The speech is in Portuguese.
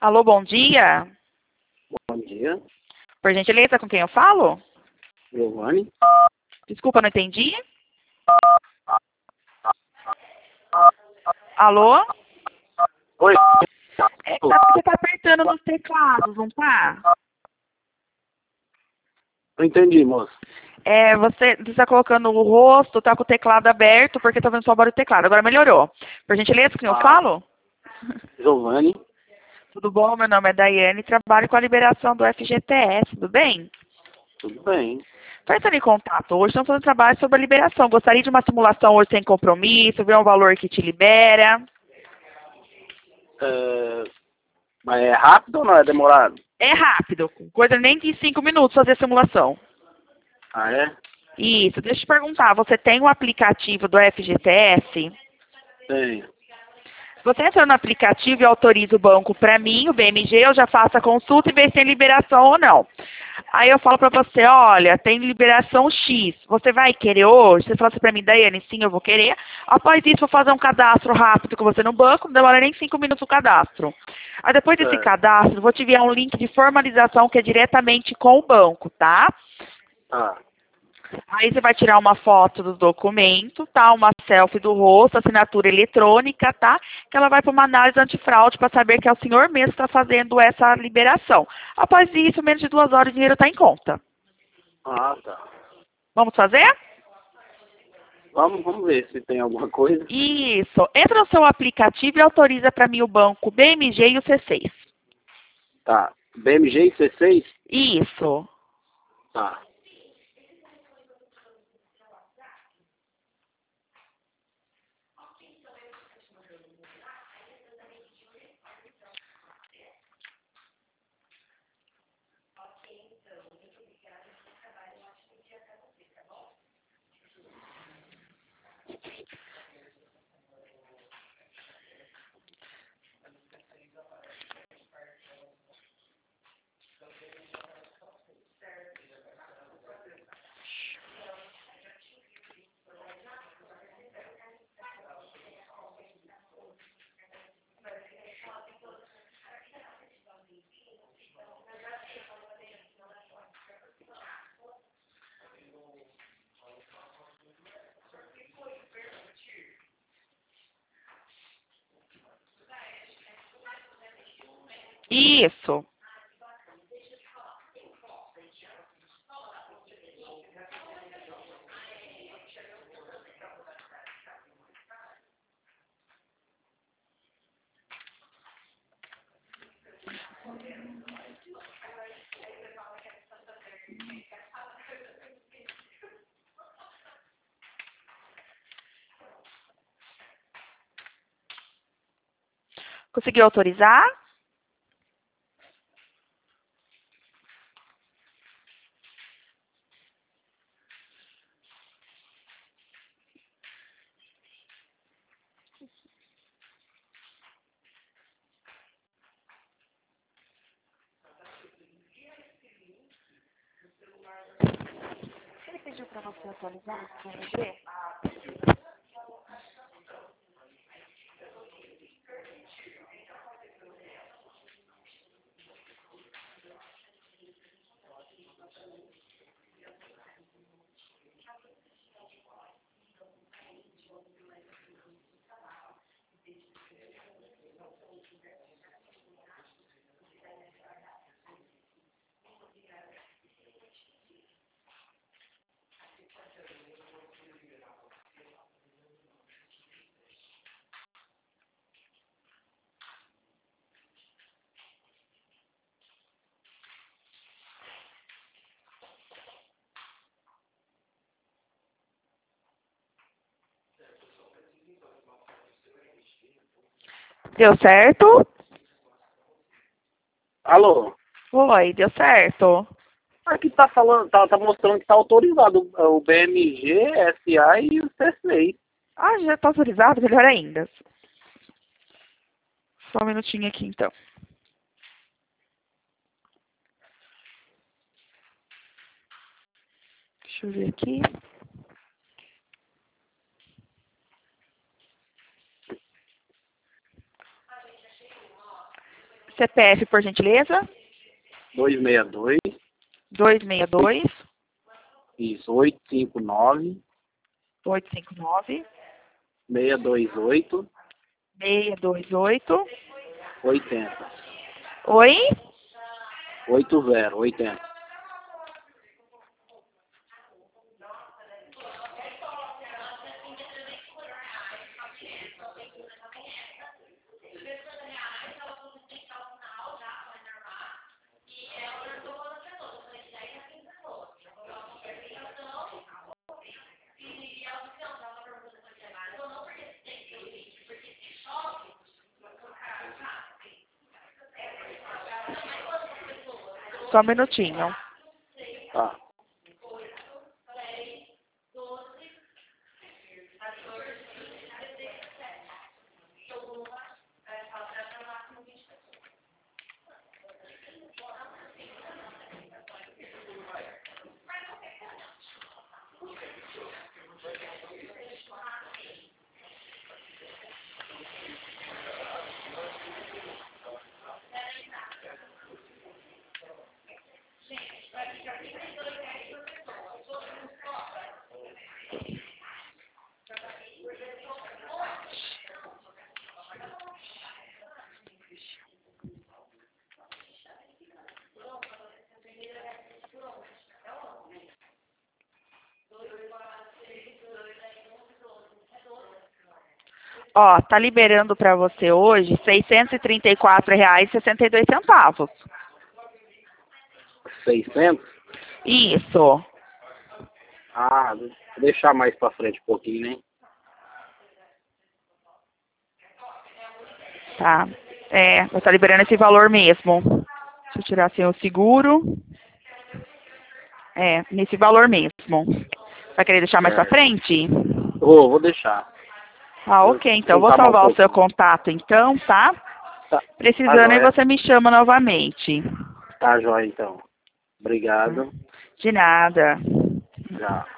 Alô, bom dia. Bom dia, Por gentileza, com quem eu falo? Giovanni. Desculpa, não entendi. Alô? Oi. Você tá apertando nos teclados, não tá? Não entendi, moço. Você está colocando o rosto, tá com o teclado aberto, porque tá vendo só o barulho do teclado. Agora melhorou. Por gentileza, com quem eu falo? Giovanni. Tudo bom? Meu nome é Daiane e trabalho com a liberação do FGTS, tudo bem? Tudo bem. Estou entrando em contato. Hoje estamos fazendo trabalho sobre a liberação. Gostaria de uma simulação hoje sem compromisso, ver um valor que te libera. Mas é rápido ou não é demorado? É rápido, coisa nem de 5 minutos fazer a simulação. Ah, é? Isso, deixa eu te perguntar, você tem o aplicativo do FGTS? Tem. Você entra no aplicativo e autoriza o banco para mim, o BMG, eu já faço a consulta e vejo se tem liberação ou não. Aí eu falo para você, olha, tem liberação X, você vai querer hoje? Você fala assim para mim, Daiane, sim, eu vou querer. Após isso, vou fazer um cadastro rápido com você no banco, não demora nem 5 minutos o cadastro. Aí depois desse Certo. cadastro, vou te enviar um link de formalização que é diretamente com o banco, tá? Ah, Aí você vai tirar uma foto do documento, tá? Uma selfie do rosto, assinatura eletrônica, tá? Que ela vai para uma análise antifraude para saber que é o senhor mesmo que está fazendo essa liberação. Após isso, menos de 2 horas o dinheiro está em conta. tá. Vamos fazer? Vamos ver se tem alguma coisa. Isso. Entra no seu aplicativo e autoriza para mim o banco BMG e o C6. Tá. BMG e C6? Isso. Tá. Isso. Conseguiu autorizar? Ele pediu para você atualizar o BMG? Deu certo? Alô? Oi, deu certo. Aqui tá falando, tá mostrando que tá autorizado o BMG, SA e o C6. Ah, já está autorizado? Melhor ainda. Só um minutinho aqui, então. Deixa eu ver aqui. CPF, por gentileza. 262, 262 isso, 859, 859 628, 628. 80. Oi? 80. Só um minutinho. Tá. Ó, tá liberando para você hoje R$ 634,62. 600? Isso. Ah, vou deixar mais pra frente um pouquinho, né? Tá. Vai estar liberando esse valor mesmo. Deixa eu tirar assim o seguro. Nesse valor mesmo. Vai querer deixar mais pra frente? Vou deixar. Ah, ok. Então, eu vou Tentar mais um salvar o seu pouquinho. contato, então, tá? Tá Precisando, aí joia. você me chama novamente. Tá joia, então. Obrigado. De nada. Já.